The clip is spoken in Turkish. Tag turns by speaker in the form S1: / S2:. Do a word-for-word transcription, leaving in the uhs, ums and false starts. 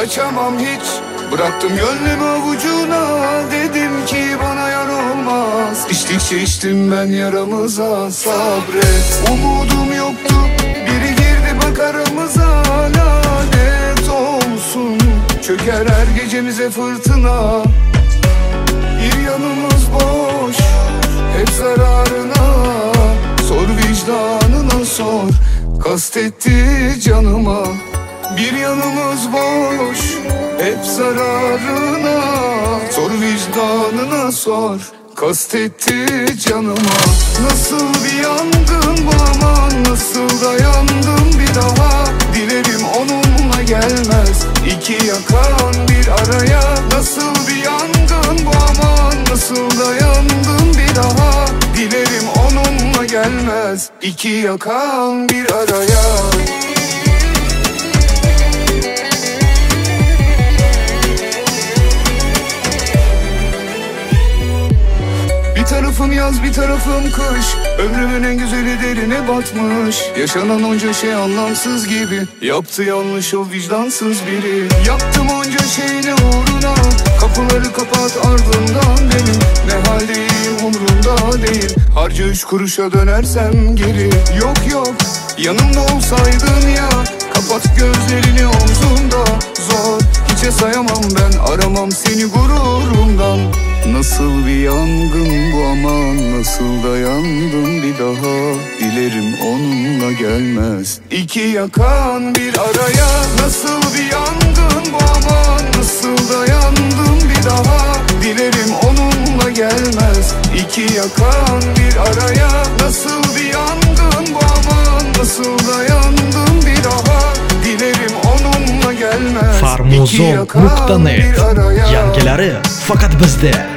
S1: kaçamam hiç. Bıraktım gönlümü avucuna, dedim ki bana yar olmaz. İçtikçe içtim ben yaramıza, sabret. Umudum yoktu, biri girdi bak aramıza. Lanet olsun, çöker her gecemize fırtına. Bir yanımız boş, hep zararına. Sor vicdanına sor, kastetti canıma. Bir yanımız boş, hep zararına. Sor vicdanına sor, kastetti canıma. Nasıl bir yangın bu aman, nasıl dayandım bir daha. Dilerim onunla gelmez, iki yakan bir araya. Nasıl bir yangın bu aman, nasıl dayandım bir daha. Dilerim onunla gelmez, iki yakan bir araya. Bir tarafım yaz, bir tarafım kış. Ömrümün en güzeli derine batmış. Yaşanan onca şey anlamsız gibi. Yaptı yanlış o vicdansız biri. Yaptım onca şeyini uğruna. Kapıları kapat ardından benim. Ne haldeyim umrumda değil. Harca üç kuruşa dönersem geri. Yok yok, yanımda olsaydın ya. Kapat gözlerini omzumda. Zor, hiçe sayamam ben. Aramam seni gururumdan. Nasıl bir yangın bu aman, nasıl dayandım bir daha. Dilerim onunla gelmez, iki yakan bir araya. Nasıl bir yangın bu aman, nasıl dayandım bir daha. Dilerim onunla gelmez, iki yakan bir araya. Nasıl bir yangın bu aman, nasıl dayandım bir daha. Dilerim onunla gelmez,
S2: farmuzo nuqta net yangilari faqat bizda.